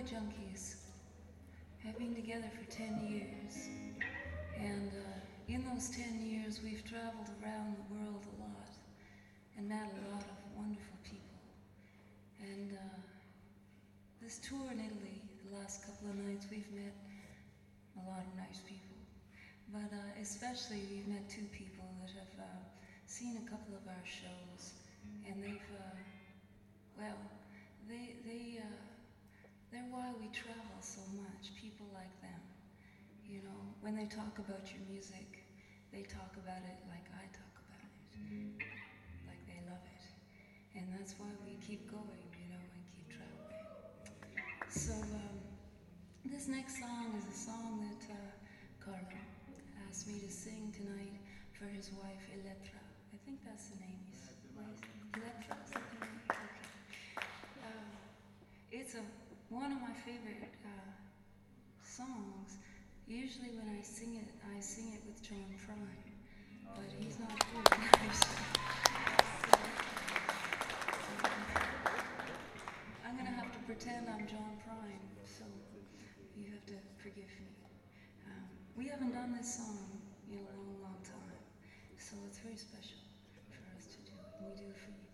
Junkies have been together for 10 years. And in those 10 years, we've traveled around the world a lot and met a lot of wonderful people. And this tour in Italy, the last couple of nights, we've met a lot of nice people. But especially, we've met two people that have seen a couple of our shows, and they've, well, they're why we travel so much, people like them. You know, when they talk about your music, they talk about it like I talk about it, like they love it. And that's why we keep going, you know, and keep traveling. So this next song is a song that Carlo asked me to sing tonight for his wife, Elettra. I think that's the name. Elettra, something like that. Okay. It's one of my favorite songs. Usually when I sing it with John Prine, but he's not here tonight. So, I'm going to have to pretend I'm John Prine, so you have to forgive me. We haven't done this song in a long, long time, so it's very special for us to do it, and we do it for you.